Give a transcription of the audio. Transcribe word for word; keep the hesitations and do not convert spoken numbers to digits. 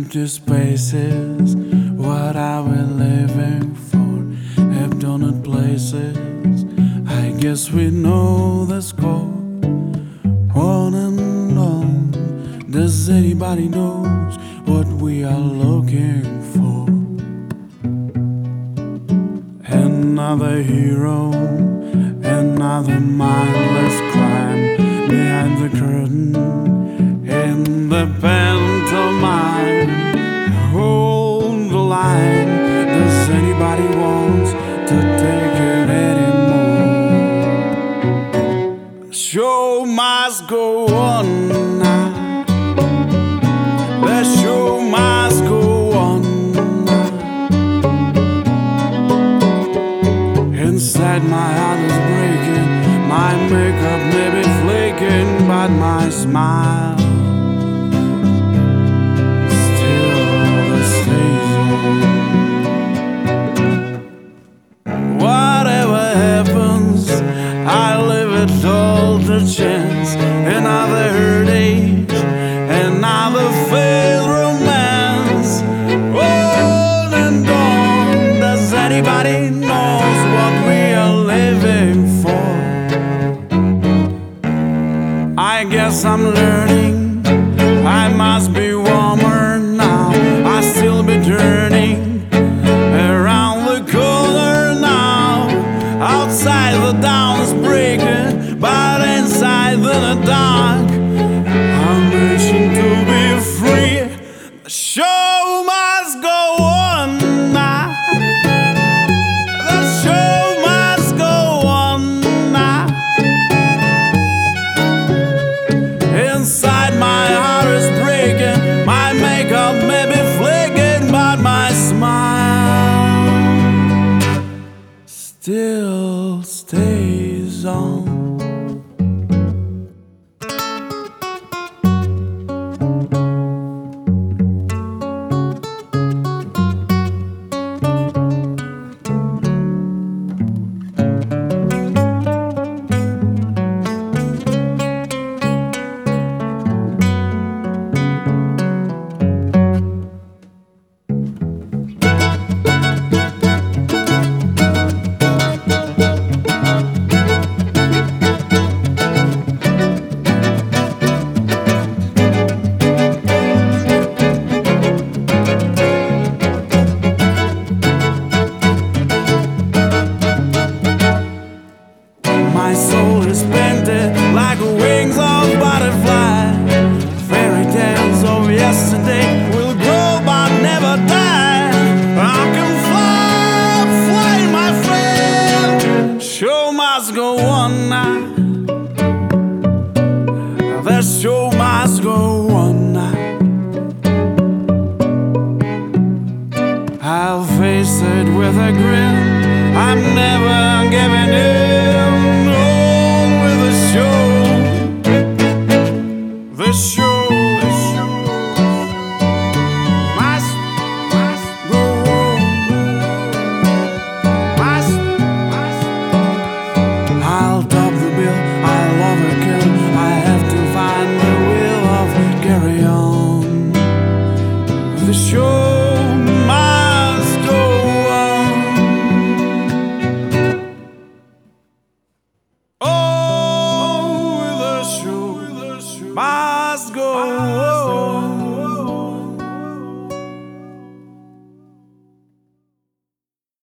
Empty spaces, what are we living for? Abandoned places, I guess we know the score. On and on, does anybody knows what we are looking for? Another hero, another mindless crime behind the curtain, in the pantomime. Hold the line, does anybody want to take it anymore? The show must go on now, the show must go on now. Inside my heart is breaking, my makeup may be flaking, but my smile chance, another heartache, another failed romance. On and on, does anybody knows what we are living for? I guess I'm learning, I must be warmer now. I still be turning around the corner now. Outside the dawn is breaking, but inside the dark, I'm wishing to be free. The show must go on now. The show must go on now. Inside my heart is breaking, my makeup may be flaking, but my smile still stays on. My soul is painted like wings of butterfly. Fairy tales of yesterday will grow but never die. I can fly, fly, my friend. Show must go on now. The show must go on now. I'll face it with a grin. I'm never